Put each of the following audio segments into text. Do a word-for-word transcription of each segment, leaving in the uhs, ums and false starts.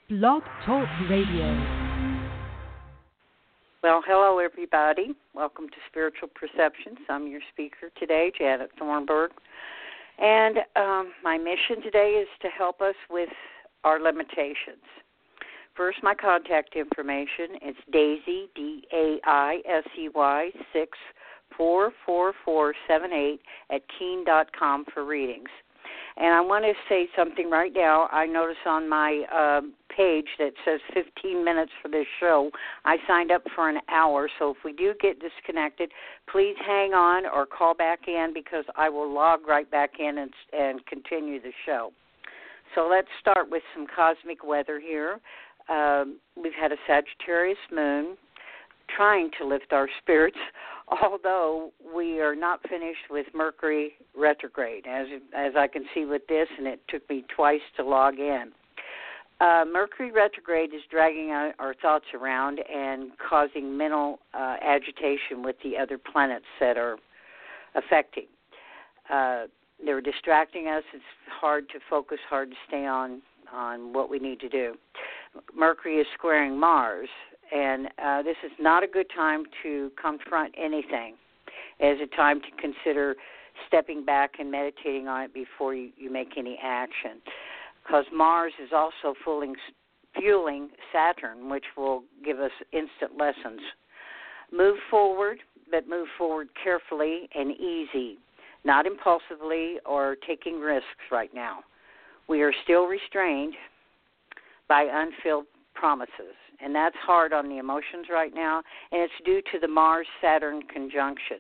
Blog Talk Radio. Well, hello, everybody. Welcome to Spiritual Perceptions. I'm your speaker today, Janet Thornburg. And um, my mission today is to help us with our limitations. First, my contact information. It's Daisy, D A I S E Y, six four four four seven eight at keen dot com for readings. And I want to say something right now. I notice on my uh, page that says fifteen minutes for this show. I signed up for an hour, so if we do get disconnected, please hang on or call back in because I will log right back in and, and continue the show. So let's start with some cosmic weather here. Um, we've had a Sagittarius moon trying to lift our spirits, although we are not finished with Mercury retrograde, as as I can see with this, and it took me twice to log in. Uh, Mercury retrograde is dragging our, our thoughts around and causing mental uh, agitation with the other planets that are affecting. Uh, they're distracting us. It's hard to focus, hard to stay on, on what we need to do. Mercury is squaring Mars, and uh, this is not a good time to confront anything. It is a time to consider stepping back and meditating on it before you, you make any action, because Mars is also fueling, fueling Saturn, which will give us instant lessons. Move forward, but move forward carefully and easy, not impulsively or taking risks right now. We are still restrained by unfilled promises, and that's hard on the emotions right now, and it's due to the Mars-Saturn conjunction.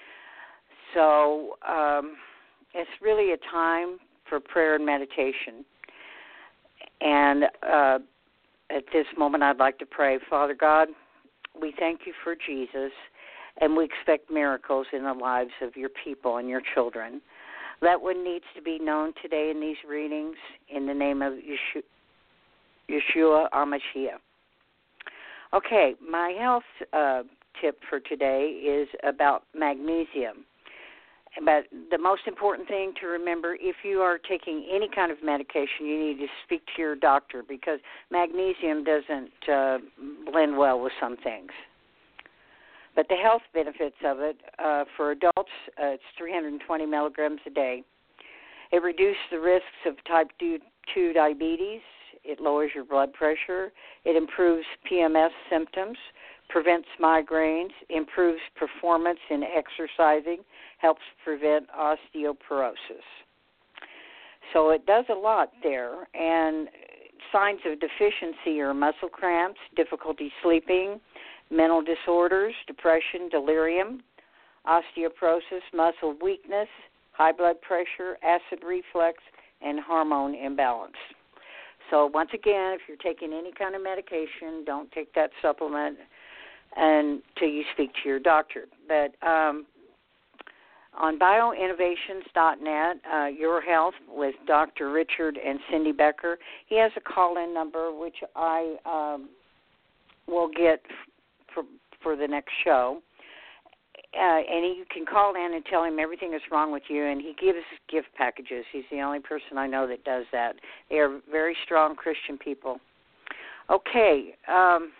So um, it's really a time for prayer and meditation. And uh, at this moment, I'd like to pray. Father God, we thank you for Jesus, and we expect miracles in the lives of your people and your children. That what needs to be known today in these readings, in the name of Yeshua, Yeshua HaMashiach. Okay, my health uh, tip for today is about magnesium. But the most important thing to remember, if you are taking any kind of medication, you need to speak to your doctor because magnesium doesn't uh, blend well with some things. But the health benefits of it, uh, for adults, uh, it's three hundred twenty milligrams a day. It reduces the risks of type two diabetes. It lowers your blood pressure. It improves P M S symptoms, prevents migraines, improves performance in exercising, helps prevent osteoporosis. So it does a lot there. And signs of deficiency are muscle cramps, difficulty sleeping, mental disorders, depression, delirium, osteoporosis, muscle weakness, high blood pressure, acid reflux, and hormone imbalance. So once again, if you're taking any kind of medication, don't take that supplement until you speak to your doctor. But um, on bio innovations dot net, uh, Your Health with Doctor Richard and Cindy Becker, he has a call-in number which I um, will get for, for the next show. Uh, and you can call in and tell him everything is wrong with you, and he gives gift packages. He's the only person I know that does that. They are very strong Christian people. Okay, um,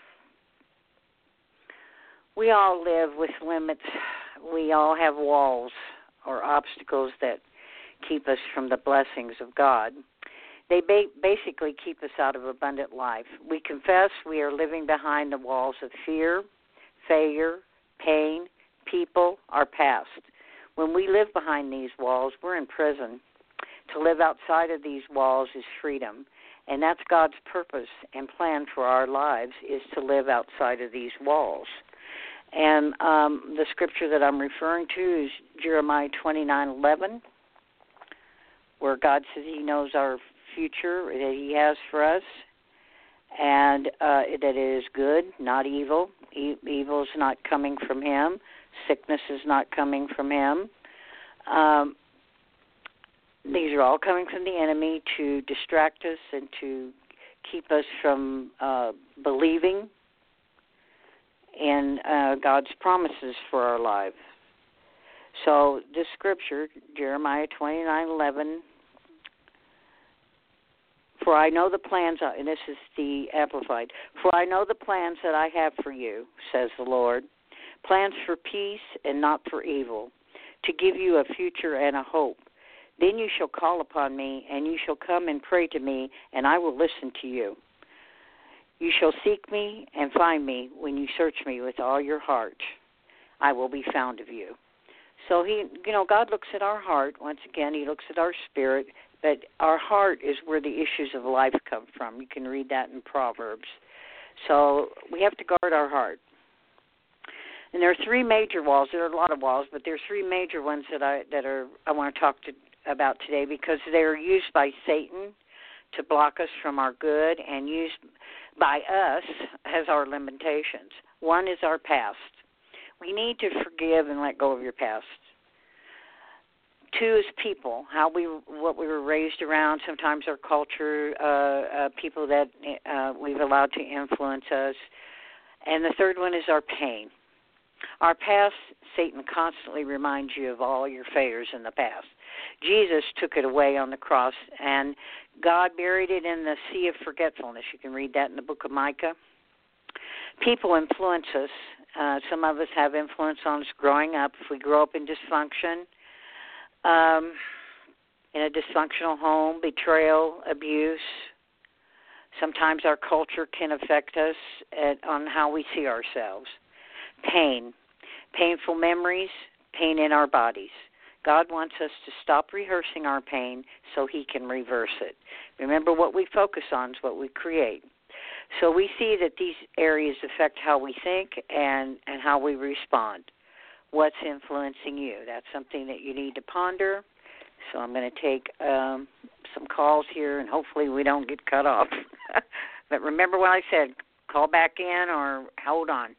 we all live with limits. We all have walls or obstacles that keep us from the blessings of God. They ba- basically keep us out of abundant life. We confess we are living behind the walls of fear, failure, pain, people, our past. When we live behind these walls, we're in prison. To live outside of these walls is freedom, and that's God's purpose and plan for our lives is to live outside of these walls. And um, the scripture that I'm referring to is Jeremiah twenty-nine eleven, where God says he knows our future that he has for us, and uh, that it is good, not evil. E- evil is not coming from him. Sickness is not coming from him. Um, these are all coming from the enemy to distract us and to keep us from uh, believing in uh, God's promises for our lives. So this scripture, Jeremiah twenty-nine eleven, For I know the plans, and this is the Amplified, for I know the plans that I have for you, says the Lord, plans for peace and not for evil, to give you a future and a hope. Then you shall call upon me, and you shall come and pray to me, and I will listen to you. You shall seek me and find me when you search me with all your heart. I will be found of you. So he, you know, God looks at our heart. Once again, he looks at our spirit, but our heart is where the issues of life come from. You can read that in Proverbs. So we have to guard our heart. And there are three major walls. There are a lot of walls, but there are three major ones that I that are I want to talk to about today, because they are used by Satan to block us from our good and used by us as our limitations. One is our past. We need to forgive and let go of your past. Two is people, how we, what we were raised around, sometimes our culture, uh, uh, people that uh, we've allowed to influence us. And the third one is our pain. Our past, Satan constantly reminds you of all your failures in the past. Jesus took it away on the cross, and God buried it in the sea of forgetfulness. You can read that in the book of Micah. People influence us. Uh, some of us have influence on us growing up. If we grow up in dysfunction, um, in a dysfunctional home, betrayal, abuse, sometimes our culture can affect us at, on how we see ourselves. Pain, painful memories, pain in our bodies. God wants us to stop rehearsing our pain so he can reverse it. Remember, what we focus on is what we create. So we see that these areas affect how we think and, and how we respond. What's influencing you? That's something that you need to ponder. So I'm going to take um, some calls here, and hopefully we don't get cut off. But remember what I said, call back in or hold on.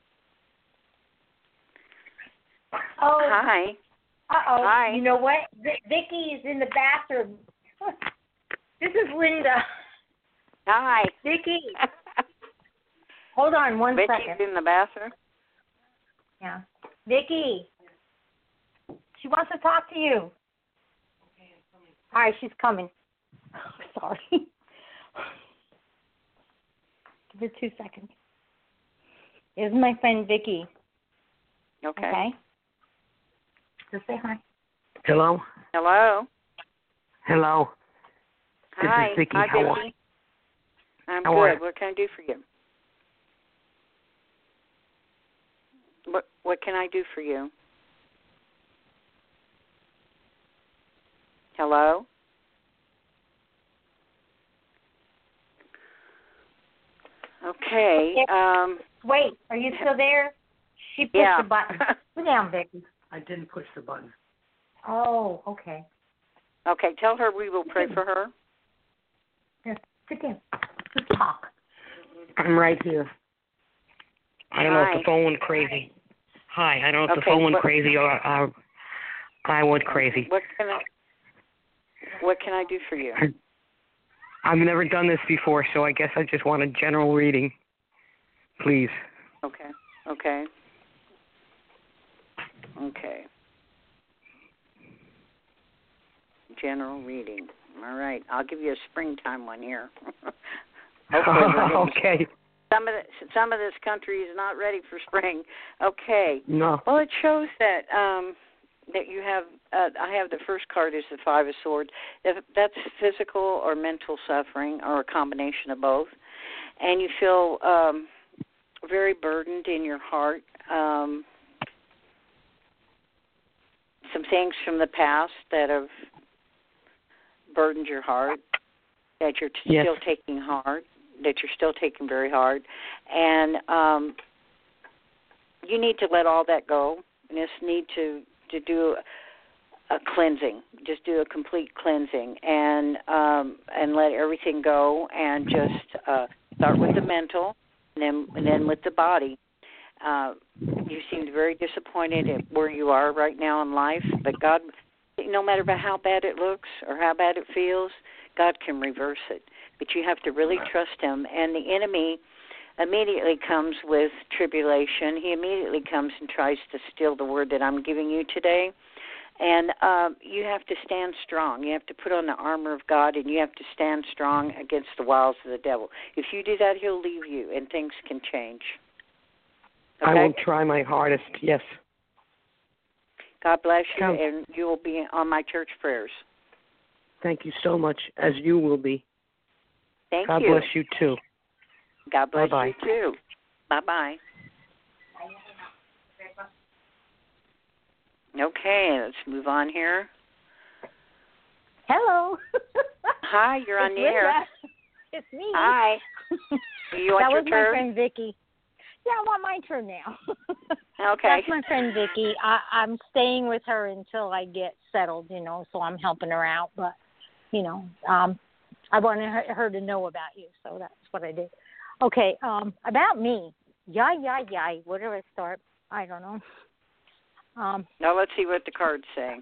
Oh. Hi. Uh-oh. Hi. You know what? V- Vicki is in the bathroom. This is Linda. Hi. Vicki. Hold on one Vicky's second. in the bathroom? Yeah. Vicki. She wants to talk to you. All right, she's coming. Sorry. Give her two seconds. This is my friend Vicki. Okay. Okay. Just say hi. Hello? Hello. Hello. This Hi. is Vicki. Hi, How are Vicki. I'm How are good. What can I do for you? What What can I do for you? Hello? Okay. Um, Wait, are you still there? She pushed yeah. the button. Sit down, Vicki. I didn't push the button. Oh, okay. Okay, tell her we will pray for her. Here, sit down. Let's talk. I'm right here. I don't know Hi. if the phone went crazy. Hi, I don't know if Okay, the phone went what- crazy or uh, I went crazy. What can I What can I do for you? I've never done this before, so I guess I just want a general reading. Please. Okay. Okay. Okay. General reading. All right. I'll give you a springtime one here. Hopefully we're getting Okay. some of the, some of this country is not ready for spring. Okay. No. Well, it shows that um, that you have. Uh, I have the first card is the Five of Swords. If that's physical or mental suffering, or a combination of both, and you feel um, very burdened in your heart. Um, some things from the past that have burdened your heart, that you're t- Yes. still taking hard, that you're still taking very hard, and um, you need to let all that go. You just need to, to do a cleansing, just do a complete cleansing, and um, and let everything go, and just uh, start with the mental, and then and then with the body. Uh, you seemed very disappointed at where you are right now in life, but God, no matter how bad it looks or how bad it feels, God can reverse it. But you have to really trust him. And the enemy immediately comes with tribulation. He immediately comes and tries to steal the word that I'm giving you today. And um, you have to stand strong. You have to put on the armor of God, and you have to stand strong against the wiles of the devil. If you do that, he'll leave you, and things can change. Okay? I will try my hardest, yes. God bless you, Count. and you will be on my church prayers. Thank you so much, as you will be. Thank God you. bless you, too. God bless Bye-bye. you, too. Bye-bye. Okay, let's move on here. Hello. Hi, you're on It's the air. Linda. It's me. Hi. You want that your was turn? my friend Vicky. Yeah, I want my turn now. Okay. That's my friend Vicky. I, I'm staying with her until I get settled, you know, so I'm helping her out. But, you know, um, I wanted her, her to know about you, so that's what I did. Okay, um, about me. Yay, yay, yay. Where do I start? I don't know. Um, now let's see what the cards say.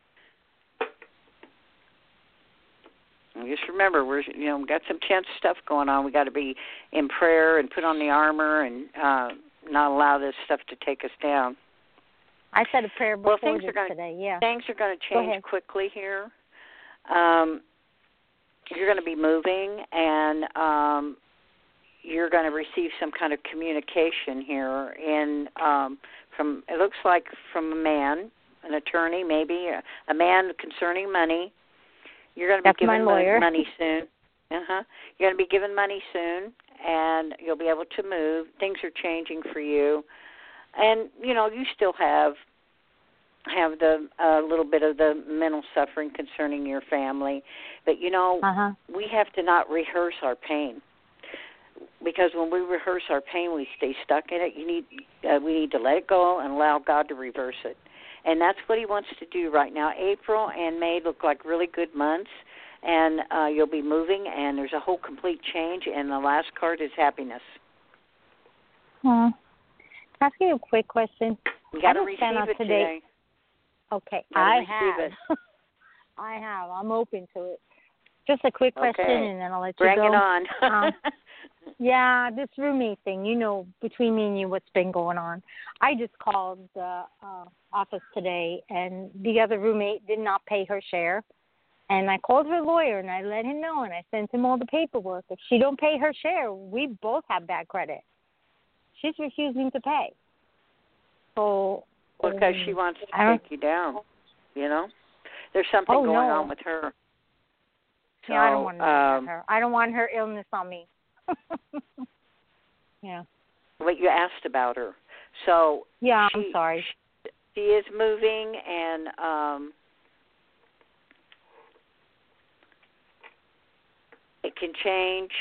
And just remember, we're you know we got some tense stuff going on. We got to be in prayer and put on the armor and uh, not allow this stuff to take us down. I said a prayer before well, things this are gonna, today. Yeah. Things are going to Go change ahead. quickly here. Um, you're going to be moving, and um, you're going to receive some kind of communication here in um, from it looks like from a man, an attorney, maybe a, a man concerning money. You're going to be That's given my lawyer. money soon. Uh-huh. You're going to be given money soon, and you'll be able to move. Things are changing for you, and you know you still have have the a uh, little bit of the mental suffering concerning your family, but you know Uh-huh. we have to not rehearse our pain. Because when we rehearse our pain, we stay stuck in it. You need, uh, we need to let it go and allow God to reverse it, and that's what He wants to do right now. April and May look like really good months, and uh, you'll be moving, and there's a whole complete change. And the last card is happiness. Hmm. Can I ask you a quick question? You got to I receive just found out it today. today. Okay, Gotta I receive have. I have. I'm open to it. Just a quick question, Okay. and then I'll let Bring you go. it on. um, yeah, this roommate thing, you know, between me and you, what's been going on. I just called the uh, office today, and the other roommate did not pay her share. And I called her lawyer, and I let him know, and I sent him all the paperwork. If she don't pay her share, we both have bad credit. She's refusing to pay. So Well, because um, she wants I to don't- take you down, you know? There's something Oh, going no. on with her. So, yeah, I don't want to um, her. I don't want her illness on me. yeah. what you asked about her. So Yeah, she, I'm sorry. She, she is moving, and um, it can change.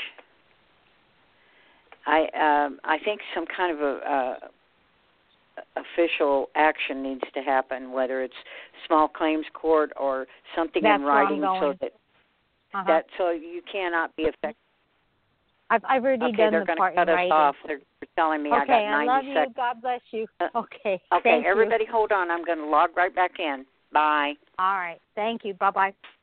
I um, I think some kind of a, a official action needs to happen, whether it's small claims court or something That's in where I'm writing, going. so that Uh-huh. that so you cannot be affected. I've I've already Okay, done they're the going part to cut in us writing. off. They're telling me Okay, I got ninety I love you. seconds. God bless you. Uh, Okay. Okay, Thank everybody hold on. I'm going to log right back in. Bye. you. All right. Thank you. Bye-bye.